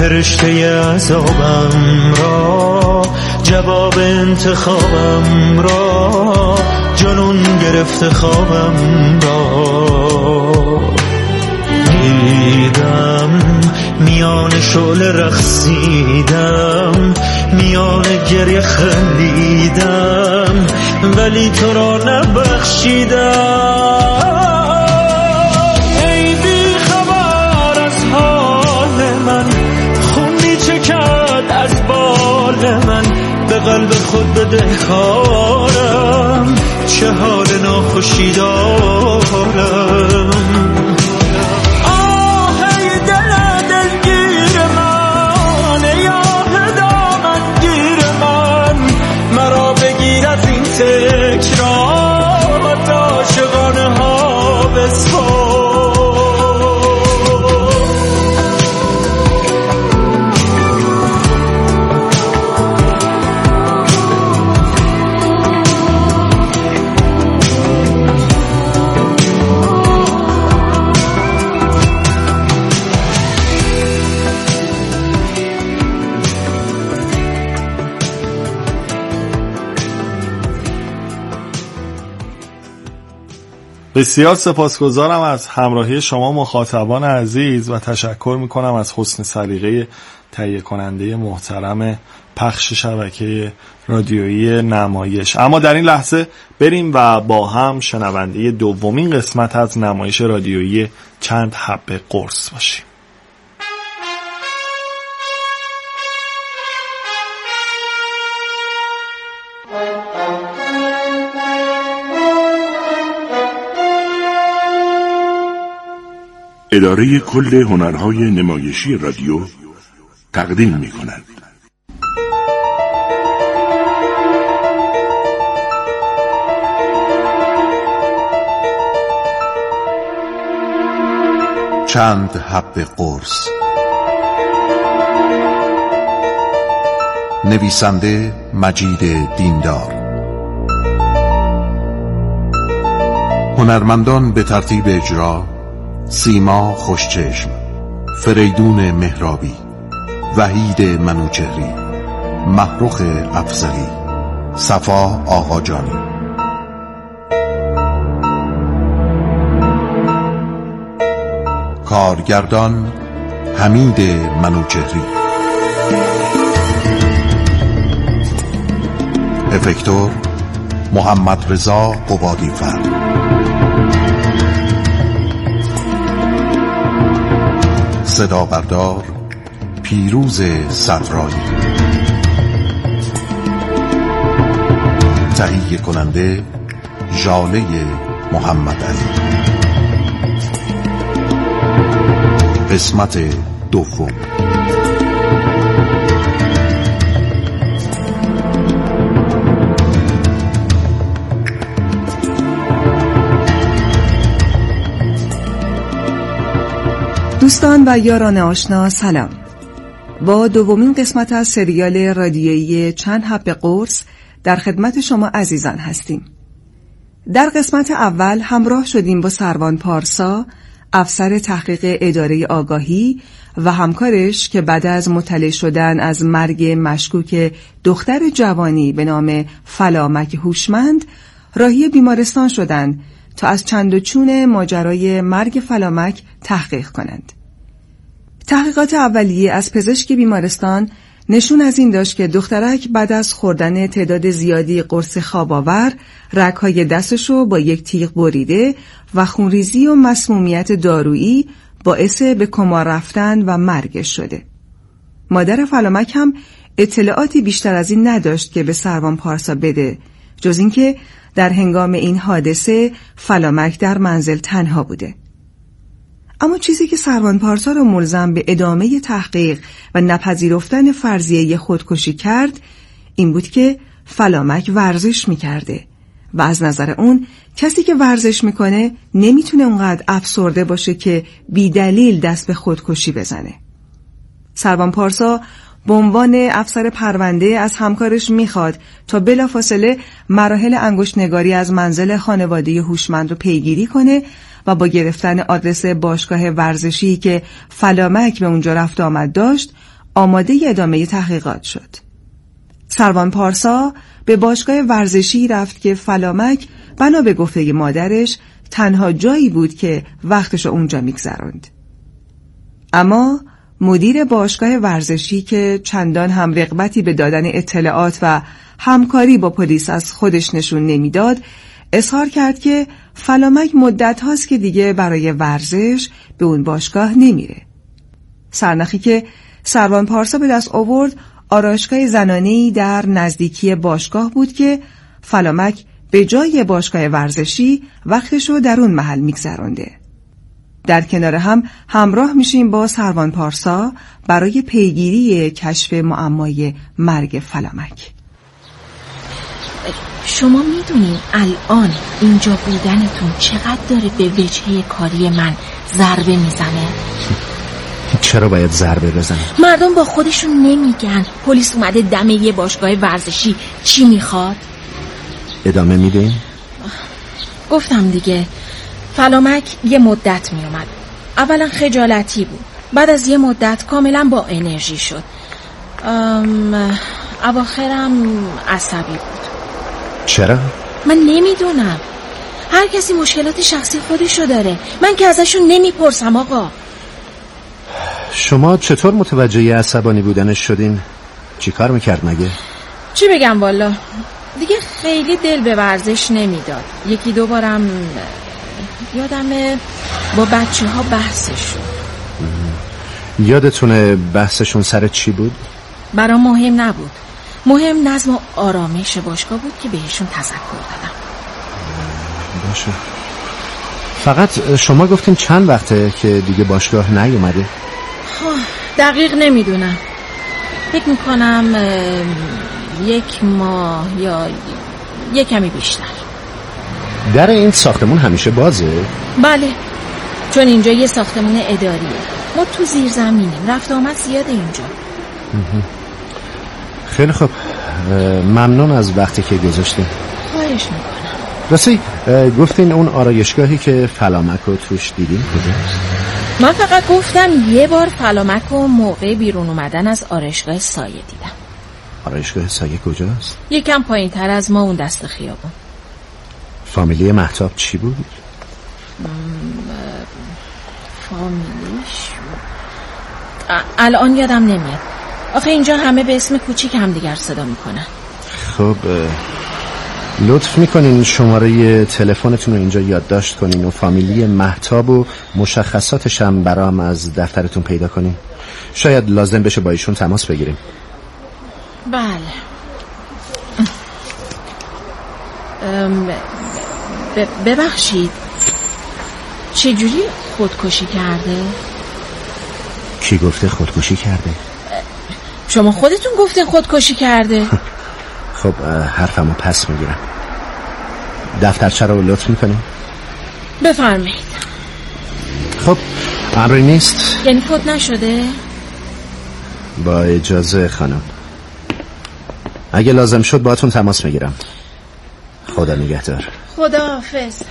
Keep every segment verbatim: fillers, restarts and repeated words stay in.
فرشته عذابم را، جواب انتخابم را، جنون گرفته خوابم را. دیدم میان شعله رقصیدم، میان گریه خندیدم، ولی تو را نبخشیدم. ای بی خبر از حال من، خون می چکد از بال من، به قلب خود بدهکارم، چه حال ناخوشی دارم. تکرار عاشقانه ها بسپار. بسیار سپاسگزارم از همراهی شما مخاطبان عزیز و تشکر میکنم از حسن سلیقه تهیه کننده محترم پخش شبکه رادیویی نمایش. اما در این لحظه بریم و با هم شنونده دومین قسمت از نمایش رادیویی چند حبه قرص باشیم. اداره کل هنرهای نمایشی رادیو تقدیم می کند. چند حبه قرص. نویسنده مجید دیندار. هنرمندان به ترتیب اجرا: سیما خوشچشم، فریدون مهرابی، وحید منوچهری، محروخ افضلی، صفا آقاجانی. کارگردان حمید منوچهری. افکتور محمد رضا قبادیفر. صدا بردار پیروز صدرایی. تهیه کننده ژاله محمد علی. قسمت دوم. دوستان و یاران آشنا سلام. با دومین قسمت از سریال رادیویی چند حبه قرص در خدمت شما عزیزان هستیم. در قسمت اول همراه شدیم با سروان پارسا، افسر تحقیق اداره آگاهی و همکارش که بعد از مطلع شدن از مرگ مشکوک دختر جوانی به نام فلامک هوشمند راهی بیمارستان شدند تا از چند و چون ماجرای مرگ فلامک تحقیق کنند. تحقیقات اولیه از پزشک بیمارستان نشون از این داشت که دخترک بعد از خوردن تعداد زیادی قرص خواب‌آور رگ‌های دستشو با یک تیغ بریده و خونریزی و مسمومیت دارویی باعث به کما رفتن و مرگش شده. مادر فلامک هم اطلاعاتی بیشتر از این نداشت که به سروان پارسا بده، جز اینکه در هنگام این حادثه فلامک در منزل تنها بوده. اما چیزی که سروان پارسا را ملزم به ادامه تحقیق و نپذیرفتن فرضیه خودکشی کرد این بود که فلامک ورزش میکرده و از نظر اون کسی که ورزش میکنه نمیتونه اونقدر افسرده باشه که بی دلیل دست به خودکشی بزنه. سروان پارسا به عنوان افسر پرونده از همکارش میخواد تا بلافاصله مراحل انگشت‌نگاری از منزل خانواده هوشمند رو پیگیری کنه و با گرفتن آدرس باشگاه ورزشی که فلامک به اونجا رفت آمد داشت آماده ادامه تحقیقات شد. سروان پارسا به باشگاه ورزشی رفت که فلامک بنا به گفته مادرش تنها جایی بود که وقتش اونجا میگذروند. اما مدیر باشگاه ورزشی که چندان هم رغبتی به دادن اطلاعات و همکاری با پلیس از خودش نشون نمیداد، اظهار کرد که فلامک مدت هاست که دیگه برای ورزش به اون باشگاه نمیره. سرنخی که سروان پارسا به دست آورد آرایشگاه زنانه‌ای در نزدیکی باشگاه بود که فلامک به جای باشگاه ورزشی وقتشو در اون محل میگذرونده. در کنار هم همراه میشیم با سروان پارسا برای پیگیری کشف معمای مرگ فلامک. شما میدونین الان اینجا بودنتون چقدر داره به وجهه کاری من ضربه میزنه؟ چرا باید ضربه بزنه؟ مردم با خودشون نمیگن پلیس اومده دم یه باشگاه ورزشی چی میخواد؟ ادامه میدین؟ گفتم دیگه، فلامک یه مدت میومد. اولا خجالتی بود، بعد از یه مدت کاملا با انرژی شد. ام... اواخرم عصبی بود. چرا؟ من نمیدونم، هر کسی مشکلات شخصی خودشو داره، من که ازشون نمیپرسم. آقا شما چطور متوجه عصبانی بودنش شدین؟ چی کار میکرد مگه؟ چی بگم والا، دیگه خیلی دل به ورزش نمیداد. یکی دو بارم یادمه با بچه ها بحثش شد. یادتونه بحثشون سر چی بود؟ برام مهم نبود، مهم نظم و آرامش باشگاه بود که بهشون تذکر دادم. باشه. فقط شما گفتین چند وقته که دیگه باشگاه نیومده؟ دقیق نمیدونم، فکر میکنم یک ماه یا یک کمی بیشتر. در این ساختمون همیشه بازه؟ بله، چون اینجا یه ساختمون اداریه، ما تو زیر زمینیم، رفت آمد زیاده اینجا. خیلی خوب، ممنون از وقتی که گذاشتین. خواهش میکنم. راستی گفتین اون آرایشگاهی که فلامک رو توش دیدین کجاست؟ من فقط گفتم یه بار فلامک رو موقع بیرون اومدن از آرایشگاه سایه دیدم. آرایشگاه سایه کجاست؟ یکم پایین تر از ما اون دست خیابون. فامیلی مهتاب چی بود؟ فامیلیش الان یادم نمیاد، آخه اینجا همه به اسم کوچیک هم دیگر صدا میکنن. خب لطف میکنین شماره تلفنتون رو اینجا یادداشت کنین و فامیلی مهتاب و مشخصاتش هم برام از دفترتون پیدا کنین. شاید لازم بشه با ایشون تماس بگیریم. بله. ببخشید، چجوری خودکشی کرده؟ کی گفته خودکشی کرده؟ شما خودتون گفتین خودکشی کرده. خب حرفمو پس میگیرم. دفترچه رو لطف میکنیم؟ بفرمایید. خب امری نیست؟ یعنی فوت نشده؟ با اجازه خانم، اگه لازم شد باهاتون تماس میگیرم. خدا نگهدار. خدا حافظ.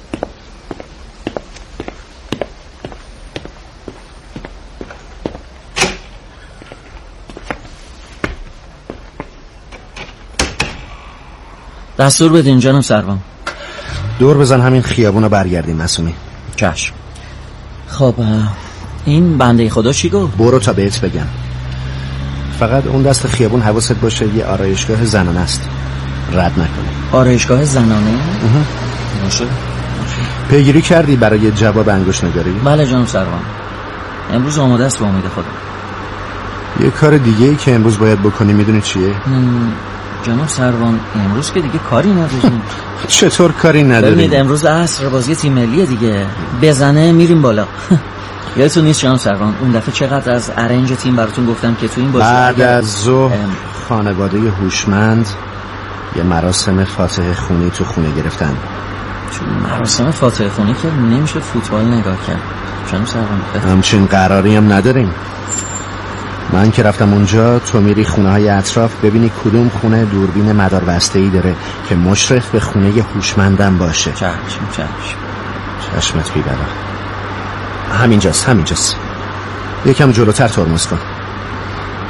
دستور بدین جناب سروان. دور بزن همین خیابون رو برگردیم معصومی. چشم. خب این بنده خدا چی گفت؟ برو تا بهت بگم. فقط اون دست خیابون حواست باشه، یه آرایشگاه زنانه است، رد نکنه. آرایشگاه زنانه؟ باشه. پیگیری کردی برای جواب انگشت نگاری؟ بله جناب سروان، امروز آماده است به امید خدا. یه کار دیگه ای که امروز باید بکنی میدونی چیه؟ جناب سروان امروز که دیگه کاری نداریم. چطور کاری نداریم؟ ببینید امروز عصر بازی تیم ملیه دیگه، بزنه میریم بالا. یادتون نیست جناب سروان اون دفعه چقدر از ارنج تیم براتون گفتم که تو این بازی بعد از ظهر خانواده هوشمند یه مراسم فاتحه خونی تو خونه گرفتن. چون مراسم فاتحه خونی که نمیشه فوتبال نگاه کرد جناب سروان. همچین قراری هم نداریم. من که رفتم اونجا، تو میری خونه های اطراف ببینی کدوم خونه دوربین مداربسته‌ای داره که مشرف به خونه هوشمندم باشه. چشم چشم. چشمت بی‌بلا. همینجاست همینجاست. یکم جلوتر ترمز کن.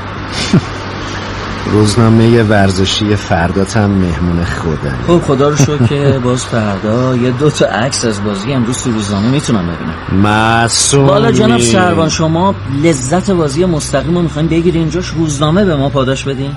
روزنامه ورزشی فرداتم مهمون خودم. خب خدا رو شکر که باز فردا یه دو تا عکس از بازی امروز تو روزنامه میتونم ببینم. معصومی. بالا جناب سروان، شما لذت بازی مستقیم رو میخواین بگیرین اینجاش روزنامه به ما پاداش بدین؟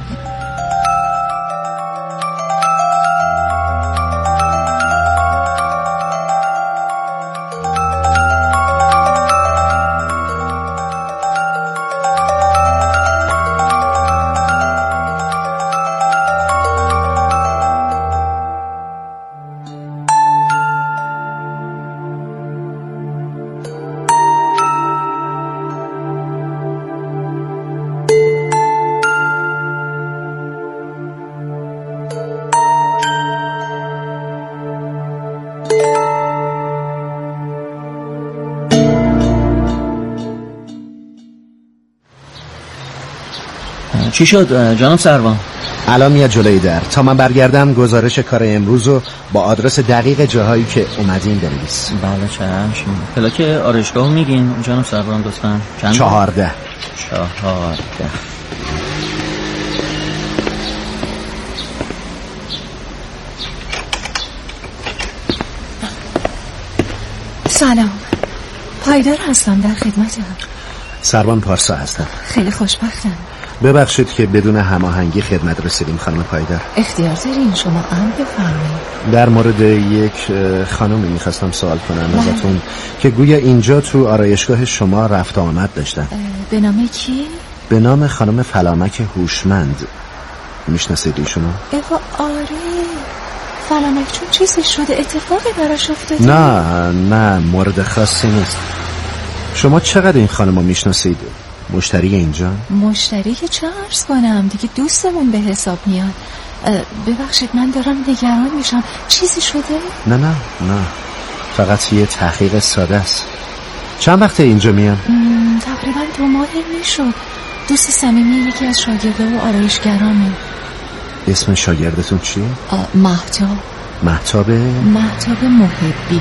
چی شد جناب سروان؟ الان میاد جلوی در. تا من برگردم گزارش کار امروز رو با آدرس دقیق جاهایی که اومدیم بنویس. بله چشم. پلاک آرایشگاه میگین جناب سروان لطفاً؟ چند؟ چهارده. چهارده. سلام، پایدار هستم، در خدمتم. سروان پارسا هستم. خیلی خوشبختم. ببخشید که بدون هماهنگی خدمت رسیدیم خانم پایدار. اختیار دارین، شما هم بفرمایید. در مورد یک خانمی میخواستم سوال کنم ازتون که گویا اینجا تو آرایشگاه شما رفت آمد داشتن. به نام کی؟ به نام خانم فلامک هوشمند. میشناسید ایشونو؟ ایوا آره، فلامک چون چیزی شده، اتفاقی براش افتاده؟ نه نه مورد خاصی نیست. شما چقدر این خانمو میشناسید؟ مشتری اینجا؟ مشتری که چه عرض کنم دیگه، دوستمون به حساب میاد. ببخشید من دارم نگران میشم، چیزی شده؟ نه نه نه، فقط یه تحقیق ساده است. چند وقته اینجا میان؟ تقریبا دو ماهی میشد. دوست صمیمی یکی از شاگرده و آرایشگرامه. اسم شاگردتون چیه؟ مهتاب. مهتاب؟ مهتاب محبی.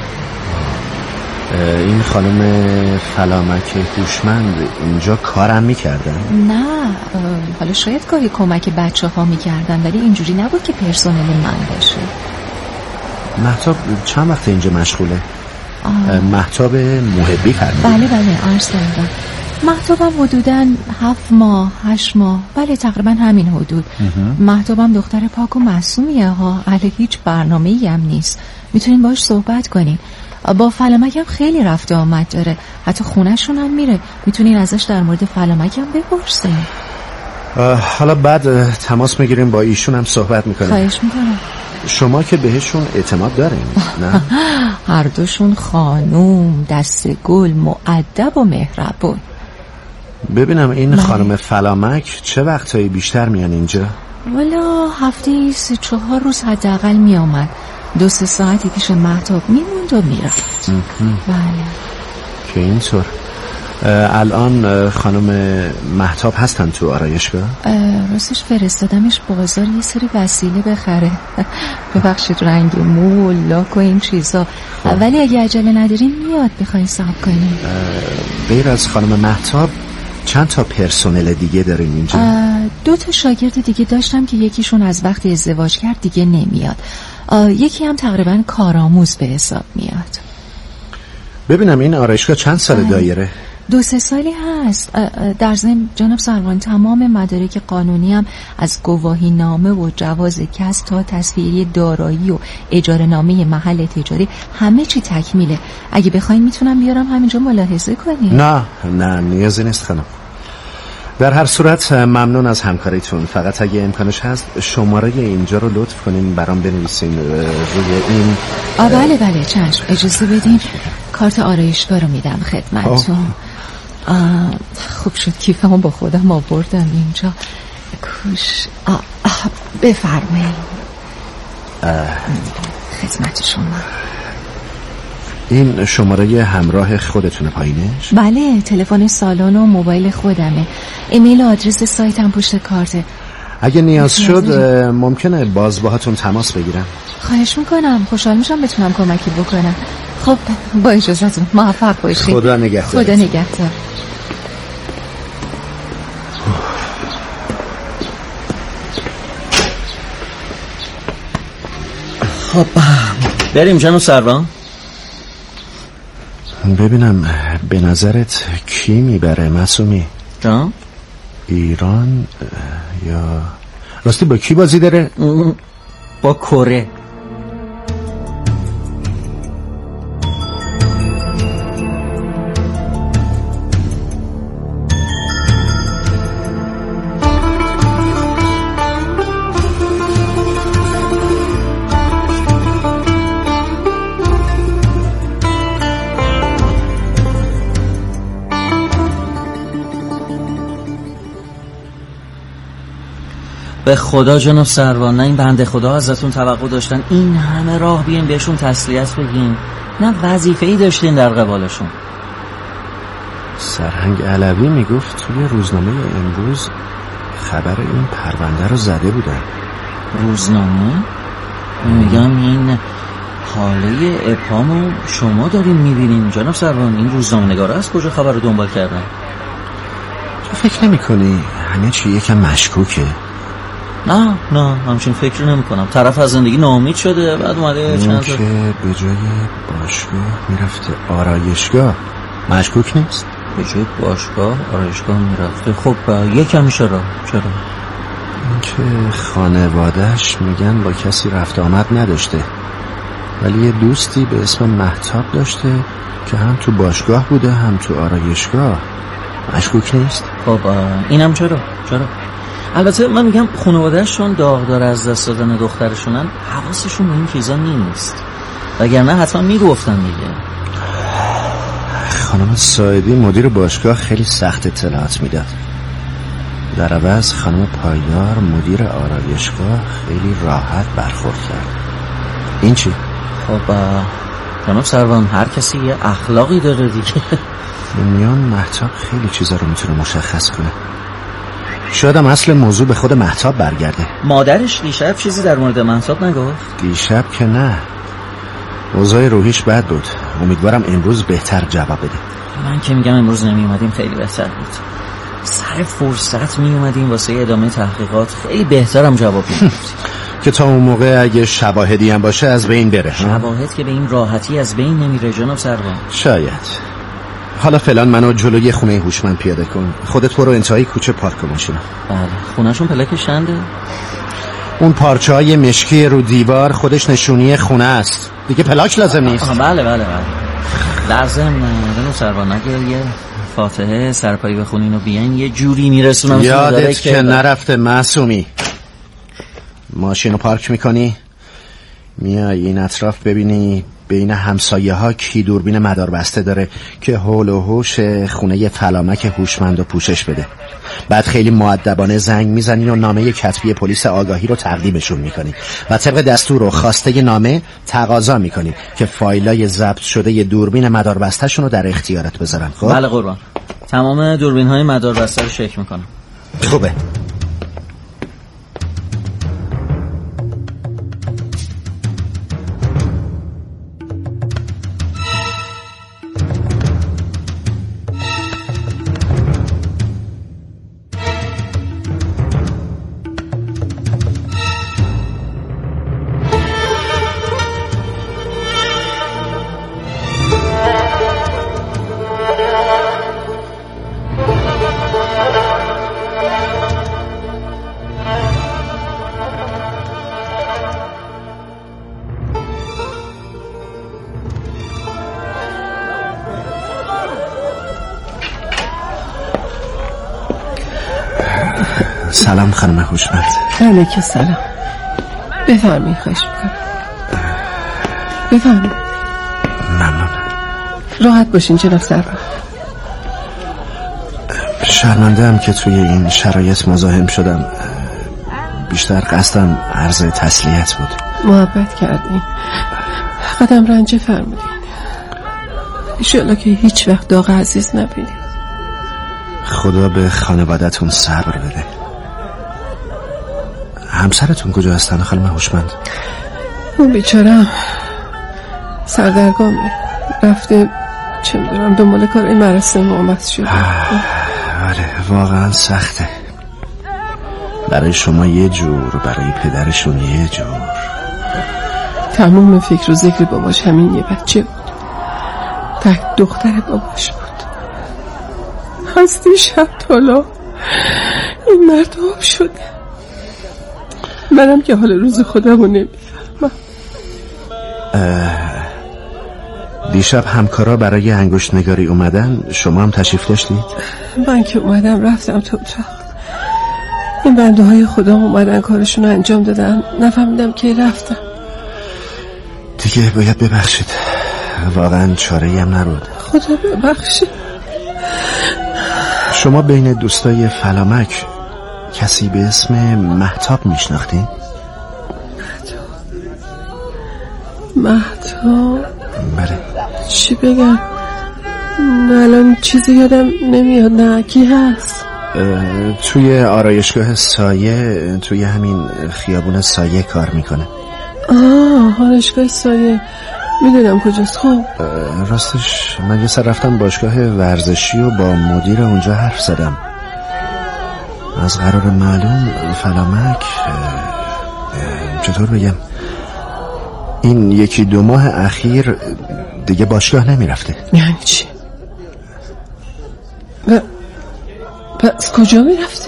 این خانم فلامک هوشمند اینجا کارم میکردن؟ نه، حالا شاید گاهی کمک بچه ها میکردن ولی اینجوری نبود که پرسنل من باشه. مهتاب چند وقت اینجا مشغوله؟ مهتاب محبی فرمید؟ بله بله عرض کردم. مهتابم حدوداً هفت ماه هشت ماه، بله تقریبا همین حدود. مهتابم دختر پاک و معصومیه ها، اهل هیچ برنامه‌ای هم نیست. میتونین باهاش صحبت کنین. با فلامک هم خیلی رفت آمد داره، حتی خونه‌شون هم میره. میتونین ازش در مورد فلامک هم بپرسین. حالا بعد تماس میگیریم با ایشون هم صحبت میکنیم. خواهش میکنم. شما که بهشون اعتماد دارین نه؟ هر دوشون خانوم دست گل، مؤدب و مهربون. ببینم این خانم فلامک چه وقتایی بیشتر میان اینجا؟ والا هفته سه چهار روز حداقل میامد، دو سه ساعتی پیش مهتاب میموند و میرفت. بله. که اینطور. الان خانم مهتاب هستن تو آرایشگاه؟ راستش فرستادمش بازار یه سری وسیله بخره. ببخشید رنگ مو لاک و این چیزا، ولی اگه عجله ندارین میاد بخواین صبر کنین. غیر از خانم مهتاب چند تا پرسنل دیگه دارین اینجا؟ دو تا شاگرد دیگه داشتم که یکیشون از وقتی ازدواج کرد دیگه نمیاد، یکی هم تقریبا کارآموز به حساب میاد. ببینم این آرایشگاه چند سال دایره؟ دو سه سالی هست. در ضمن جناب سروان تمام مدارک قانونی هم از گواهی نامه و جواز کسب تا تصویری دارایی و اجاره نامه محل تجاری همه چی تکمیله. اگه بخواین میتونم بیارم همینجا ملاحظه کنیم. نه نه نیازی نیست خانم. در هر صورت ممنون از همکاریتون. فقط اگه امکانش هست شماره اینجا رو لطف کنین برام بنویسین روی این. آه بله بله چشم، اجازه بدین کارت آرایشگاه رو میدم خدمتتون. خوب شد کیفمو با خودم آوردم اینجا. کوش آه آه بفرمایید. خدمت شما. این شماره همراه خودتونه پایینش؟ بله، تلفن سالن و موبایل خودمه. ایمیل و آدرس سایتم پشت کارته. اگه نیاز شد ممکنه باز باهاتون تماس بگیرم. خواهش میکنم، خوشحال میشم بتونم کمکی بکنم. خب با اجازهتون موفق باشید. خدا نگهدار. خدا نگهدار. خب بریم جناب سروان. ببینم به نظرت کی میبره معصومی؟ جان؟ ایران یا راستی با کی بازی داره؟ با کره. به خدا جناب سروان، نه این بنده خدا ازتون توقع داشتن این همه راه بیاین بهشون تسلیت بگین، نه وظیفه‌ای داشتین در قبالشون. سرهنگ علوی میگفت توی روزنامه امروز خبر این پرونده رو زده بودن. روزنامه؟ میگم این حاله ابهامو شما دارین میبینین جناب سروان. این روزنامه نگاره از کجا خبر رو دنبال کردن؟ تو فکر نمی کنی همه چی یکم مشکوکه؟ نه نه همچین فکر نمی کنم. طرف از زندگی ناامید شده بعد اومده چند تا که به جای باشگاه میرفته آرایشگاه. مشکوک نیست؟ به جای باشگاه آرایشگاه میرفته. خب یکم چرا؟ چرا؟ این که خانوادهش میگن با کسی رفت آمد نداشته، ولی یه دوستی به اسم مهتاب داشته که هم تو باشگاه بوده هم تو آرایشگاه. مشکوک نیست؟ خب اینم چرا؟ چرا؟ البته من میگم خانوادهشون داغدار از دست دادن دخترشونن، حواسشون به این چیزا نیست، وگرنه حتما میگفتن دیگه. خانم سایدی مدیر باشگاه خیلی سخت اطلاعات میداد، در عوض خانم پایدار مدیر آرایشگاه خیلی راحت برخورد کرد. این چی؟ خب جناب سروان هر کسی یه اخلاقی داره دیگه. میان مهتاب خیلی چیزا رو میتونه مشخص کنه. شاید هم اصل موضوع به خود مهتاب برگرده. مادرش دیشب چیزی در مورد مهتاب نگفت؟ دیشب که نه، اوضاع روحیش بد بود. امیدوارم امروز بهتر جواب بده. من که میگم امروز نمی اومدیم خیلی بهتر بود. سر فرصت می اومدیم واسه ادامه تحقیقات خیلی بهترم جواب میدیم. که تا اون موقع اگه شواهدی هم باشه از بین بره. شواهد که به این راحتی از بین نمیره جناب سروان. شاید. حالا فعلا منو جلوی خونه هوشمند پیاده کن. خودت برو انتهای کوچه پارک کن ماشینو. بله. خونهشون پلاک شنده؟ اون پارچه‌های مشکی رو دیوار خودش نشونی خونه است. دیگه پلاک لازم نیست. آه بله بله بله. در ضمن جناب سروان اگه یه فاتحه سرپایی بخونین و بیاین یه جوری میرسونم یادت که نرفته معصومی. ماشینو پارک میکنی، میای این اطراف ببینی بین همسایه ها کی دوربین مداربسته داره که حول و حوش خونه فلامک هوشمند و پوشش بده. بعد خیلی مؤدبانه زنگ میزنی و نامه کتبی پلیس آگاهی رو تقدیمشون میکنی و طبق دستور و خواسته نامه تقاضا میکنی که فایلای ضبط شده ی دوربین مداربسته شون رو در اختیارت بذارن. خب بله قربان. تمام دوربین های مداربسته رو چک میکنم. خوبه. سلام خانم هوشمند. علیکم سلام. بفرمایید. خواهش میکنم. بفرمایید. ممنون. راحت باشین جناب سروان. شرمنده‌ام که توی این شرایط مزاحم شدم. بیشتر قصدم عرض تسلیت بود. محبت کردین، قدم رنجه فرمودین. انشالله که هیچ وقت داغ عزیز نبینیم. خدا به خانوادتون صبر بده. همسرتون کجا هستن خانم هوشمند؟ اون بیچارم سردرگم رفته، چه میدونم دنبال کار این مراسم آمد شده. آره واقعا سخته. برای شما یه جور، برای پدرشون یه جور. تموم فکر و ذکر باباش همین یه بچه بود. تک دختر باباش بود. از دیشب تالا این مرد آب شده. منم که حال روز خودم رو نمیفهمم. دیشب همکارا برای انگشت نگاری اومدن، شما هم تشریف داشتید؟ من که اومدم رفتم تو اتاق. این بنده های خدا اومدن کارشون رو انجام دادن، نفهمیدم که رفتم. دیگه باید ببخشید، واقعا چاره‌ای هم نبود. خدا ببخشید. شما بین دوستای فلامک کسی به اسم مهتاب میشناختین؟ مهتاب؟ بله. چی بگم؟ الان چیزی یادم نمیاد. نه کی هست؟ توی آرایشگاه سایه، توی همین خیابون سایه کار میکنه. آه آرایشگاه سایه، میدونم کجاست. خب راستش من یه سر رفتم باشگاه ورزشی و با مدیر اونجا حرف زدم. از قرار معلوم فلامک، چطور بگم، این یکی دو ماه اخیر دیگه باشگاه نمیرفته. یعنی چی؟ ب... پس کجا میرفته؟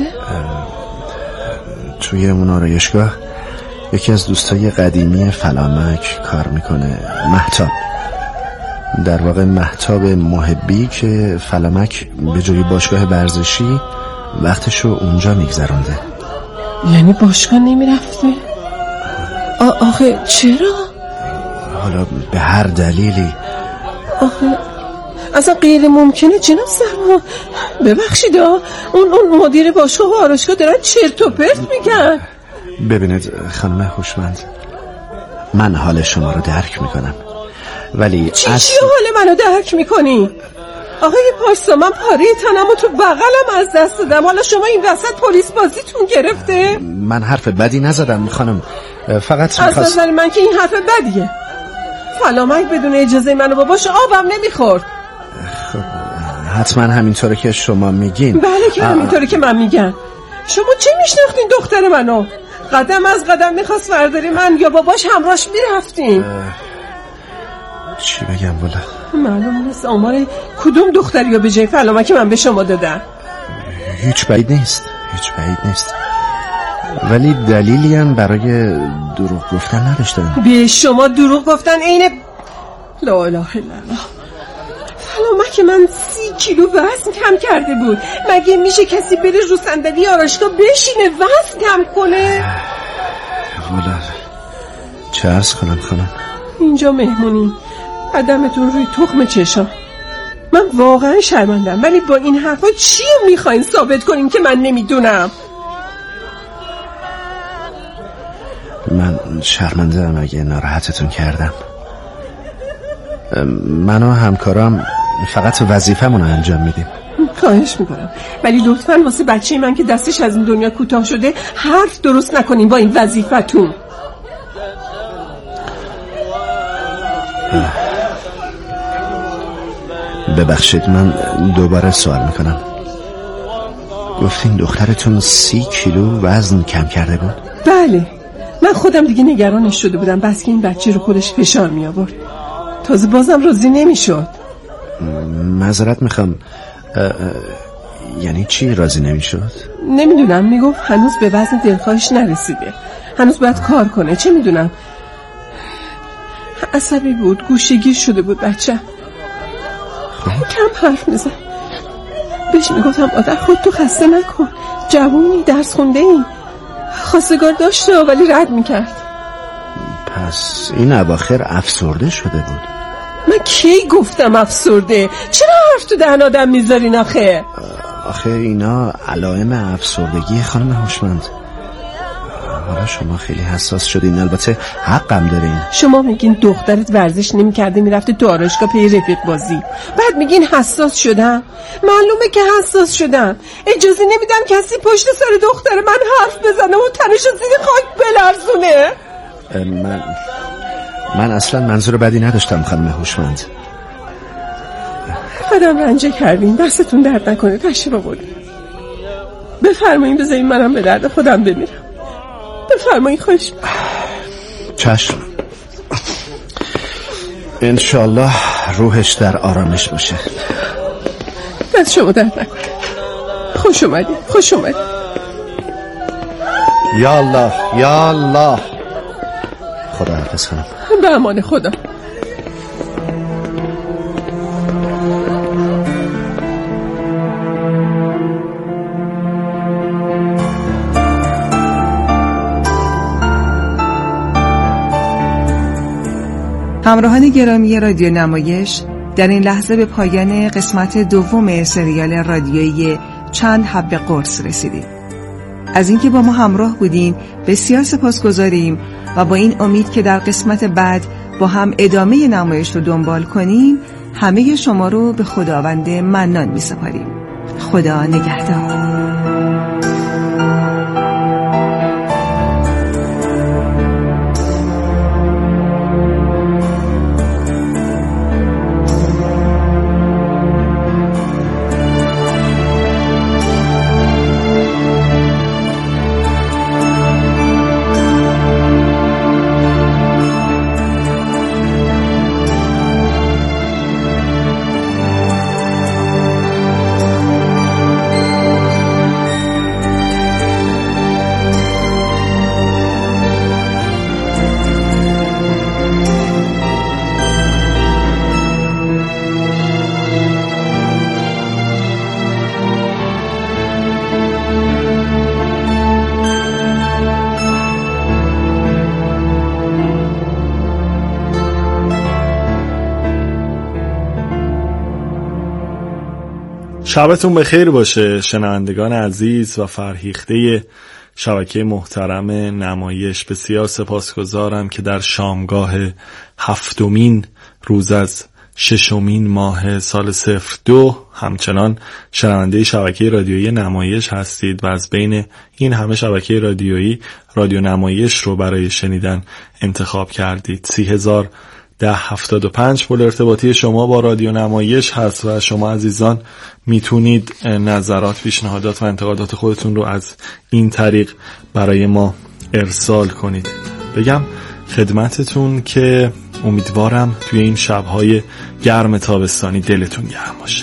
توی اون آرایشگاه یکی از دوستای قدیمی فلامک کار میکنه، مهتاب. در واقع مهتاب محبی که فلامک به جای باشگاه ورزشی وقتشو اونجا میگذرونده. یعنی باشگاه نمیرفته؟ آخه چرا؟ حالا به هر دلیلی. آخه اصلا غیر ممکنه جناب سرما. ببخشید اون اون مدیر باشگاه و آرایشگاه دارن چرت و پرت میگن. ببینید خانم هوشمند، من حال شما رو درک میکنم، ولی چی اصل... چی حال منو درک میکنی؟ آقای پاشسا، من پاره تنم و تو بغلم از دست دادم، حالا شما این وسط پلیس بازیتون گرفته؟ من حرف بدی نزدم خانم، فقط از نظر من که این حرف بدیه. فلامک بدون اجازه منو باباش آبم نمیخورد. خب حتما همینطوره که شما میگین. بله که همینطوره که من میگم. شما چه میشناختین دختر منو؟ قدم از قدم میخواست ورداری من یا باباش همراهش میرفتین؟ چی بگم والا؟ معلوم نیست آمار کدوم دختری یا به جای فلامک من به شما دادن. هیچ بعید نیست، هیچ بعید نیست، ولی دلیلی هم برای دروغ گفتن نداشتن. به شما دروغ گفتن عین لا اله الا الله. فلامک من سی کیلو وزن کم کرده بود. مگه میشه کسی بره رو صندلی آرایشگاه بشینه وزن کم کنه؟ والا چه عرض کنم خانم، اینجا مهمونی، قدمتون روی تخم چشم. من واقعا شرمندم، ولی با این حرفا چی میخواین ثابت کنین که من نمیدونم؟ من شرمنده‌ام اگه ناراحتتون کردم. من و همکارم فقط وظیفه‌مون رو انجام میدیم. خواهش میکنم، ولی لطفاً واسه بچه من که دستش از این دنیا کوتاه شده حرف درست نکنین با این وظیفتون. ببخشید من دوباره سوال میکنم، گفتین دخترتون سی کیلو وزن کم کرده بود؟ بله، من خودم دیگه نگرانش شده بودم، بس که این بچه رو خودش فشار می آورد. تازه بازم راضی نمیشد. معذرت میخوام، یعنی چی راضی نمیشد؟ نمیدونم، میگفت هنوز به وزن دلخواهش نرسیده، هنوز باید کار کنه، چه میدونم. عصبی بود، گوشه‌گیر شده بود بچه. کم حرف میزن. بهش میگفتم آدر خودتو خسته نکن، جوونی، درس خونده ای. خواستگار داشته ولی رد میکرد. پس این اواخر افسرده شده بود؟ من کی گفتم افسرده؟ چرا حرف تو دهن آدم میذارین آخه؟ آخه اینا علائم افسردگی خانم هوشمند. حالا شما خیلی حساس شدین، البته حقم دارین. شما میگین دخترت ورزش نمیکرده میرفته تو آرایشگاه پی رفیق بازی، بعد میگین حساس شدم. معلومه که حساس شدم. اجازه نمیدم کسی پشت سر دختر من حرف بزنه و تنشو زیر خاک بلرزونه. من من اصلا منظور بدی نداشتم خانم هوشمند. خودم رنجه کردین، دستتون درد نکنه، تشریف آوردین. بفرمایین بذارین منم به درد خودم بمیرم. بفرمایین، خواهش. چشم انشالله روحش در آرامش باشه. دست شما درد نکنه. خوش اومدی خوش اومدی. یا الله یا الله. خدا حافظ خانم. به امان خدا. همراهان گرامی رادیو نمایش، در این لحظه به پایان قسمت دوم سریال رادیویی چند حبه قرص رسیدیم. از اینکه با ما همراه بودین بسیار سپاسگزاریم و با این امید که در قسمت بعد با هم ادامه نمایش رو دنبال کنیم، همه شما رو به خداوند منان می سپاریم. خدا نگهدار. شبتون بخیر باشه شنوندگان عزیز و فرهیخته شبکه محترم نمایش. بسیار سپاسگزارم که در شامگاه هفتمین روز از ششمین ماه سال صفر دو همچنان شنونده شبکه رادیویی نمایش هستید و از بین این همه شبکه رادیویی رادیو نمایش رو برای شنیدن انتخاب کردید. سی هزار ده هفتاد و پنج پل ارتباطی شما با رادیو نمایش هست و شما عزیزان میتونید نظرات، پیشنهادات و انتقادات خودتون رو از این طریق برای ما ارسال کنید. بگم خدمتتون که امیدوارم توی این شبهای گرم تابستانی دلتون گرم باشه.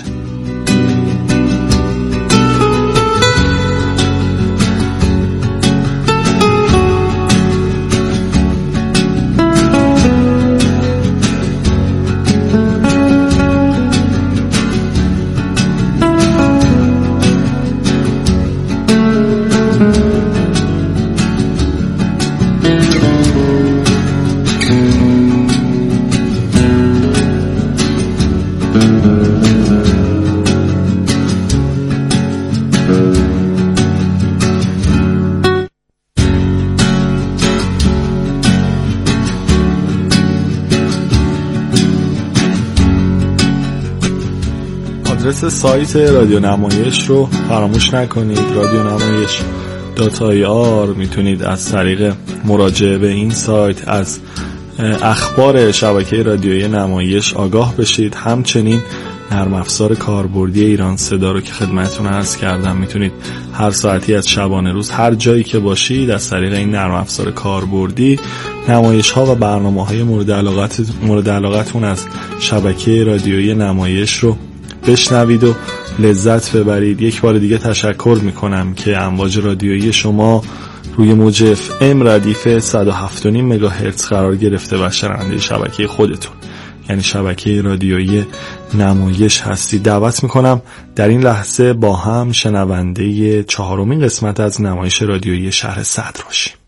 آدرس سایت رادیو نمایش رو فراموش نکنید، رادیو نمایش دات آی آر. میتونید از طریق مراجعه به این سایت از اخبار شبکه رادیویی نمایش آگاه بشید. همچنین نرم افزار کاربردی ایران صدا رو که خدمتتون عرض کردم میتونید هر ساعتی از شبانه روز هر جایی که باشید از طریق این نرم افزار کاربردی نمایش ها و برنامه های مورد علاقت مورد علاقتون از شبکه رادیویی نمایش رو بشنوید و لذت ببرید. یک بار دیگه تشکر میکنم که امواج رادیویی شما روی موج اف ام ردیف صد و هفت و نیم مگاهرتز قرار گرفته و شنونده شبکه خودتون یعنی شبکه رادیویی نمایش هستید. دعوت میکنم در این لحظه با هم شنونده چهارمین قسمت از نمایش رادیویی شهر صدر باشیم.